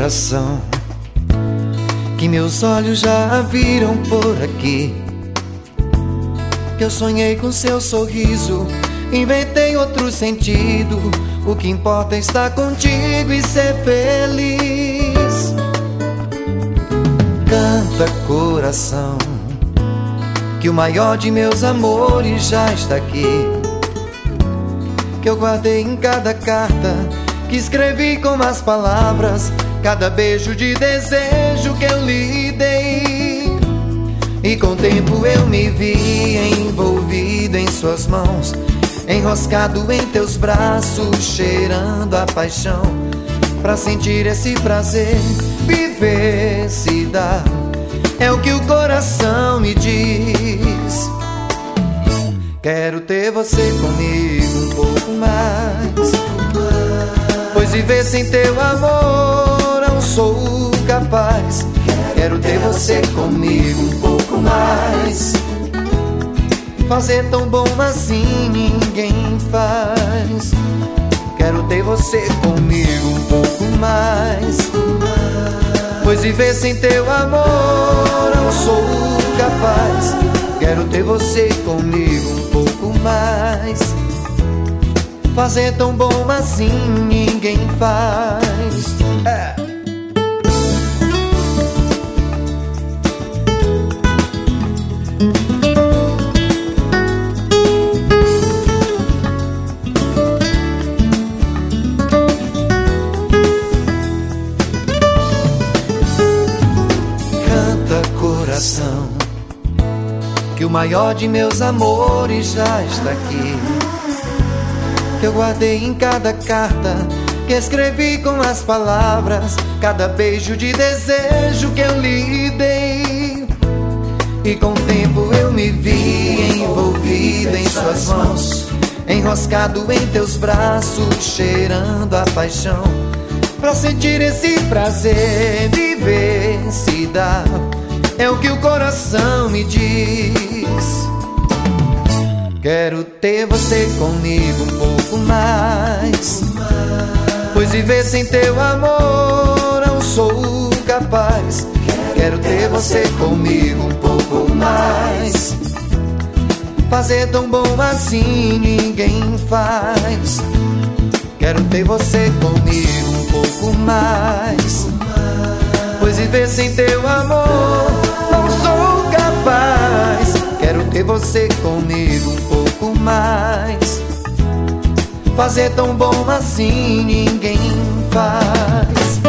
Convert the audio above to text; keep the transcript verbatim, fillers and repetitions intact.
coração que meus olhos já viram por aqui. Que eu sonhei com seu sorriso, inventei outro sentido. O que importa é estar contigo e ser feliz. Canta, coração, que o maior de meus amores já está aqui. Que eu guardei em cada carta que escrevi com as palavras, cada beijo de desejo que eu lhe dei. E com o tempo eu me vi envolvido em suas mãos, enroscado em teus braços, cheirando a paixão. Pra sentir esse prazer, viver se dá, é o que o coração me diz. Quero ter você comigo um pouco mais, pois viver sem teu amor não sou capaz. Quero ter você comigo um pouco mais, fazer tão bom assim ninguém faz. Quero ter você comigo um pouco mais, pois viver sem teu amor não sou capaz. Quero ter você comigo um pouco mais, fazer tão bom assim ninguém faz. É. Canta, coração, que o maior de meus amores já está aqui. Que eu guardei em cada carta que escrevi com as palavras, cada beijo de desejo que eu lhe dei. E com o tempo eu me vi envolvido em suas mãos, enroscado em teus braços, cheirando a paixão. Pra sentir esse prazer, viver se dá, é o que o coração me diz. Quero ter você comigo um pouco mais, pois viver sem teu amor não sou capaz. Quero ter você comigo um pouco mais, fazer tão bom assim ninguém faz. Quero ter você comigo um pouco mais, pois viver sem teu amor não sou capaz. Quero ter você comigo um pouco mais, fazer tão bom assim ninguém faz.